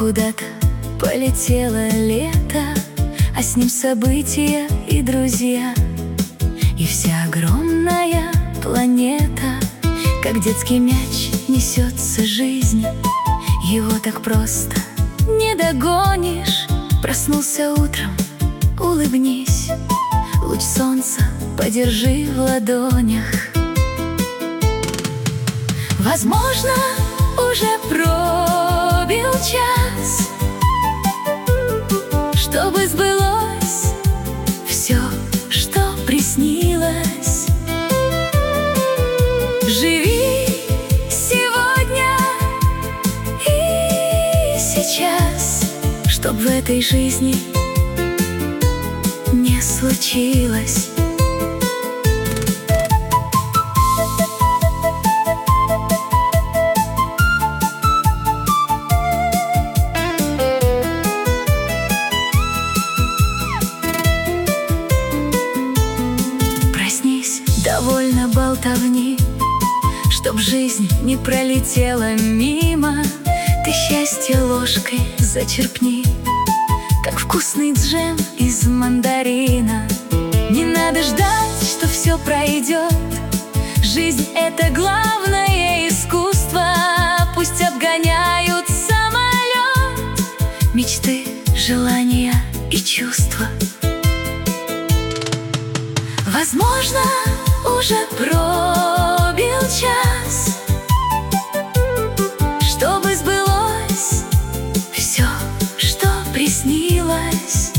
Куда-то полетело лето, а с ним события и друзья, и вся огромная планета. Как детский мяч несется жизнь, его так просто не догонишь. Проснулся утром, улыбнись, луч солнца подержи в ладонях. Возможно, уже пробил час, чтобы сбылось все, что приснилось. Живи сегодня и сейчас, чтоб в этой жизни не случилось. Проснись, довольно болтовни, чтоб жизнь не пролетела мимо. Ты счастье ложкой зачерпни, как вкусный джем из мандарина. Не надо ждать, что все пройдет. Жизнь — это главное искусство. Пусть обгоняют самолет мечты, желания и чувства. Возможно, уже пробил час, чтобы сбылось все, что приснилось.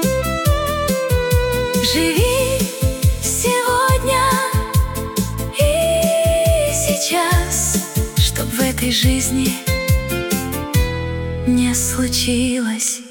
Живи сегодня и сейчас, чтоб в этой жизни не случилось.